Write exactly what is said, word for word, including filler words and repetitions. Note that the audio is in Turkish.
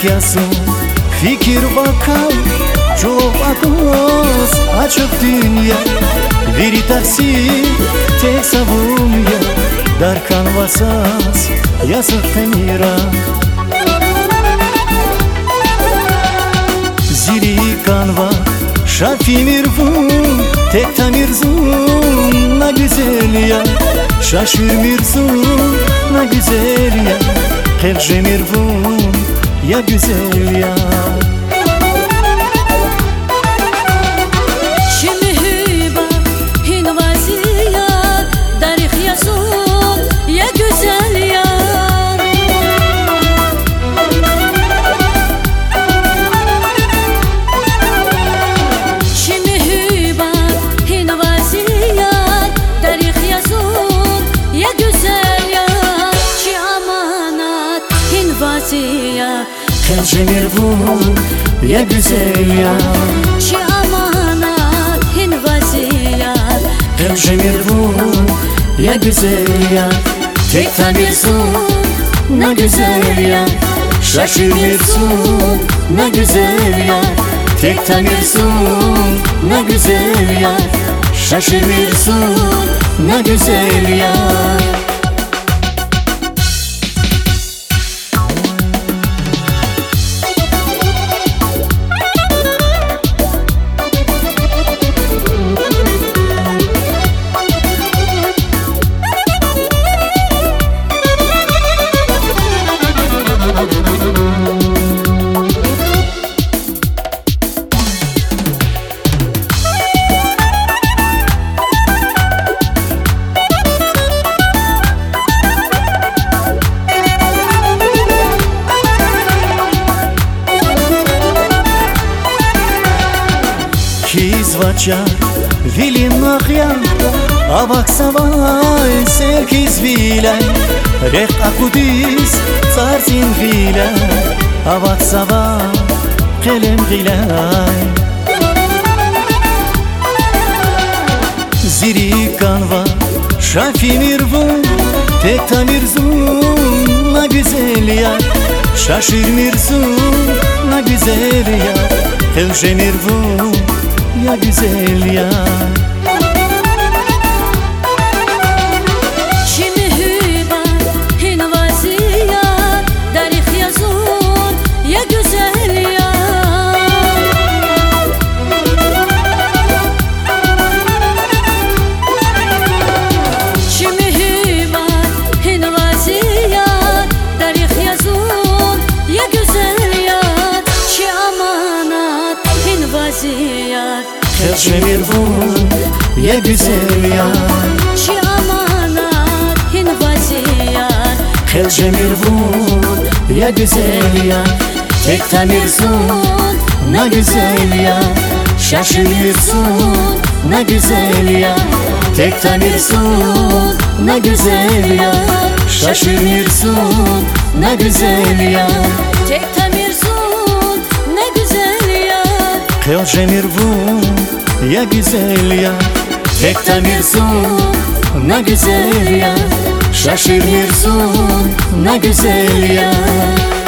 yasın fikir vakal çok akos açık dünya bir taksi tek savun ya darkan vasas yazık temira zili kanva şafi mirvun tek tamirzun na güzel ya şaşır mirzun na güzel ya kelce mirvun ya güzel ya Kelce mirvun ya güzel ya Çi amanat hin vaziyat Kelce mirvun ya güzel ya Tek tamirsun ne güzel ya Şaşır mirsun ne güzel ya Tek tamirsun ne güzel ya Şaşır mirsun ne güzel ya Kizvacha vilin nachya avak savay serkiz vilay rek akudis tarzin vilay avak savay kelem vilay ziri kanva şafi mirvun tek tamirzun na güzel ya şaşır mirzun na güzel ya kelce mirvun ya güzel ya Şimdi hübat hin vaziyat Darih yazun ya güzel ya Şimdi hübat hin vaziyat Darih yazun ya güzel ya Çi amanat hin vaziyat Kelce mirvun ya güzel ya Çi amanat hin vaziyat Kelce mirvun ya güzel ya Tek tamirsun ne güzel ya Şaşırıyorsun ne güzel ya Tek tamirsun ne güzel ya Şaşırıyorsun ne güzel ya Tek tamirsun ne güzel ya Kelce mirvun ya güzel ya Tek tamirsun ne güzel ya Şaşırıyorsun ne güzel ya